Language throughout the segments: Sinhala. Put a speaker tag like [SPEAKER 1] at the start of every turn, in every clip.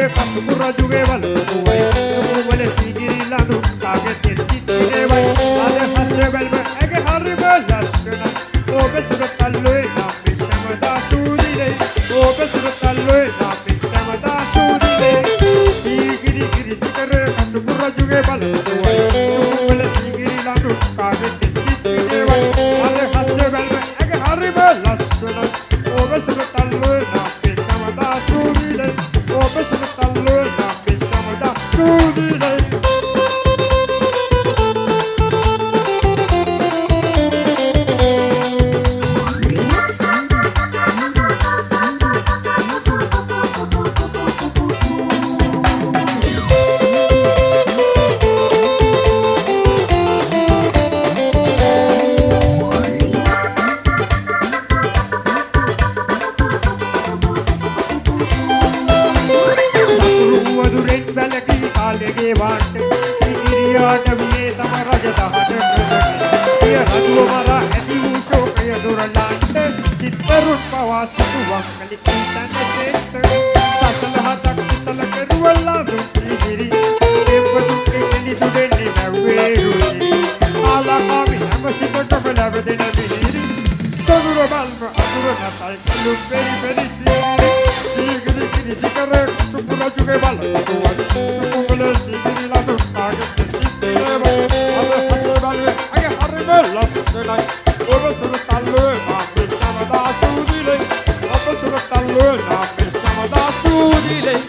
[SPEAKER 1] පසුපු රජුගේ වලකුවයි සුකුවල සීගිරි ලනු කාගේ තෙල්සිත්තේ වයි අද හස්සේ බැල්ම ඇගේ හරිම ලස්සන ඔබ සුරතල්ලේ නම් විශ්මදා සූදිලේ ඔබ සුරතල්ලේ නම් විශ්මදා සූදිලේ සීගිරි ගිරි සිකර පසුපු රජුගේ වලකුවයි සුකුවල සීගිරි ලනු කාගේ තෙල්සිත්තේ වයි අද හස්සේ බැල්ම ඇගේ හරිම ලස්සන ඔබ සුරතල්ලේ නම් විශ්මදා සූදිලේ ඔබ සුරතල්ලේ නම් විශ්මදා සූදිලේ කාලේ වාට සිහිරියාට වියේ තම රජ දහට ප්‍රදේ රජුව මරා ඇති වූ ශෝකය දුරලාන්ට සිත්තරුන් පවා සිටුවක් කලි කීතන සෙත් සසලහතක් කුසල කෙරුවලා දුක් සිහිරි දෙපතුකේ එලි දුදෙන්නේ නැවේ රුචි ආලාකාමි හැම සිතටම ලැබෙන දිහිරි සදුර බල්ම අදුර නැතයි කලු පෙරි පෙරි සිහිරි සිහිරි කිරි සිකර සුපුරජුගේ බල සුකුවල සීගිරි ලනු කාගේ තෙල්සිත්තේ වයි අද හස්සේ බැල්ම ඇගේ හරිම ලස්සනයි ඔබ සුරතල්ලේ නම් විශ්මදා සූදිලේ ඔබ සුරතල්ලේ නම් විශ්මදා සූදිලේ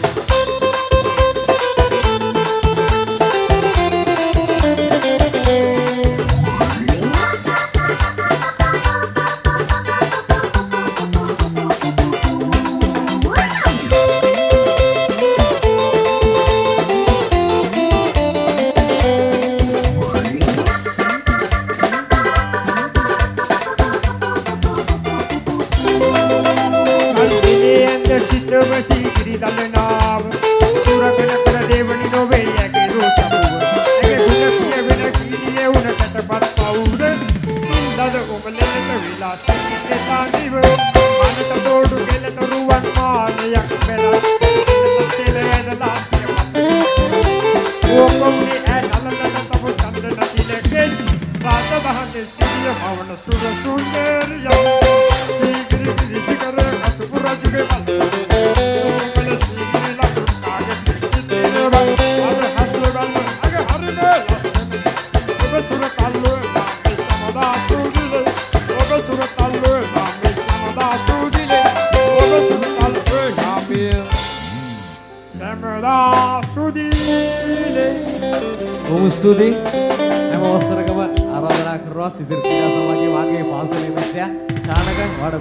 [SPEAKER 1] සීගිරි දලනාව සුරකන කර දේවනි නොවේ යගේ රෝසපුව ඇගේ ගුණ කියවෙන කීරියේ උනකට පත් පවුද ඉන්දද ඔබලෙලට විලා සිටින්නේ සානිව මනට තෝඩු ගෙලන රුවන් මානයක් බැලක් සෙලයදලා ඕකොම්නි ඇනලලන තව චන්දන තිලකේ රාත බහන්නේ සිටිය මවන සුර සුන්දරිය සීගිරි දිසිකර අසුපු රජුගේ බල
[SPEAKER 2] Sudi, nama wasra kabar, arah arah keras, sisir tidak sama lagi, pasalnya misalnya, cara kan,